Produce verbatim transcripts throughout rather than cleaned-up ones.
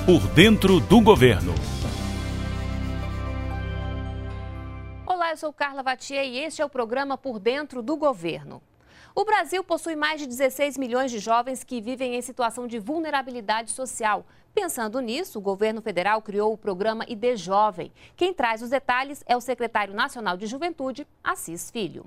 Por dentro do governo. Olá, eu sou Carla Vatier e este é o programa Por Dentro do Governo. O Brasil possui mais de dezesseis milhões de jovens que vivem em situação de vulnerabilidade social. Pensando nisso, o governo federal criou o programa I D Jovem. Quem traz os detalhes é o secretário nacional de Juventude, Assis Filho.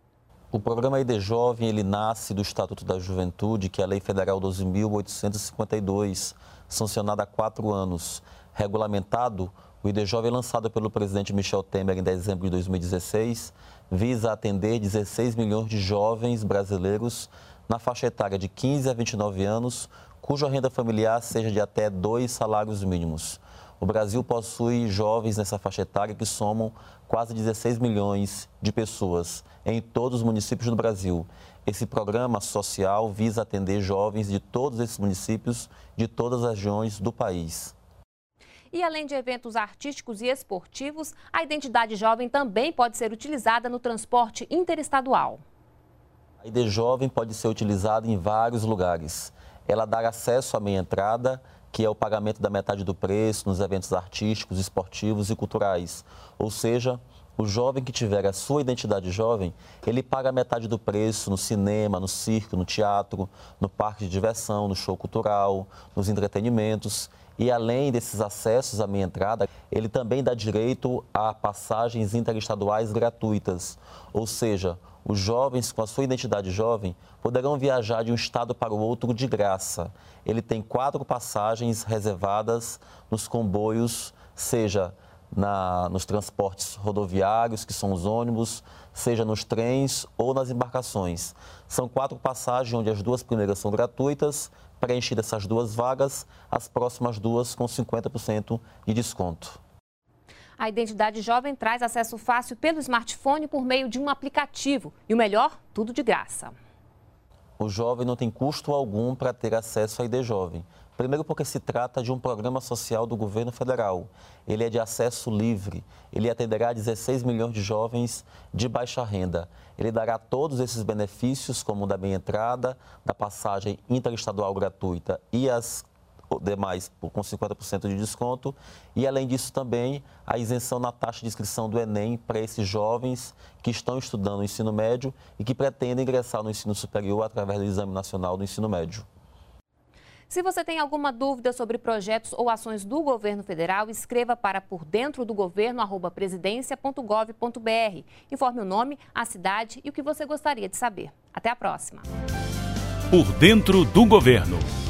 O programa I D Jovem, ele nasce do Estatuto da Juventude, que é a Lei Federal doze mil oitocentos e cinquenta e dois, sancionada há quatro anos. Regulamentado, o I D Jovem, lançado pelo presidente Michel Temer em dezembro de dois mil e dezesseis, visa atender dezesseis milhões de jovens brasileiros na faixa etária de quinze a vinte e nove anos, cuja renda familiar seja de até dois salários mínimos. O Brasil possui jovens nessa faixa etária que somam quase dezesseis milhões de pessoas em todos os municípios do Brasil. Esse programa social visa atender jovens de todos esses municípios, de todas as regiões do país. E além de eventos artísticos e esportivos, a identidade jovem também pode ser utilizada no transporte interestadual. A I D Jovem pode ser utilizada em vários lugares. Ela dá acesso à meia entrada, que é o pagamento da metade do preço nos eventos artísticos, esportivos e culturais. Ou seja, o jovem que tiver a sua identidade jovem, ele paga a metade do preço no cinema, no circo, no teatro, no parque de diversão, no show cultural, nos entretenimentos. E além desses acessos à meia entrada, ele também dá direito a passagens interestaduais gratuitas. Ou seja, os jovens com a sua identidade jovem poderão viajar de um estado para o outro de graça. Ele tem quatro passagens reservadas nos comboios, seja na, nos transportes rodoviários, que são os ônibus, seja nos trens ou nas embarcações. São quatro passagens, onde as duas primeiras são gratuitas. Preenchidas essas duas vagas, as próximas duas com cinquenta por cento de desconto. A identidade jovem traz acesso fácil pelo smartphone por meio de um aplicativo. E o melhor, tudo de graça. O jovem não tem custo algum para ter acesso à I D Jovem. Primeiro porque se trata de um programa social do governo federal. Ele é de acesso livre. Ele atenderá dezesseis milhões de jovens de baixa renda. Ele dará todos esses benefícios, como o da meia entrada, da passagem interestadual gratuita e as demais com cinquenta por cento de desconto. E, além disso, também a isenção na taxa de inscrição do Enem para esses jovens que estão estudando no ensino médio e que pretendem ingressar no ensino superior através do Exame Nacional do Ensino Médio. Se você tem alguma dúvida sobre projetos ou ações do governo federal, escreva para por dentro do governo arroba presidência ponto gov ponto br. Informe o nome, a cidade e o que você gostaria de saber. Até a próxima. Por dentro do governo.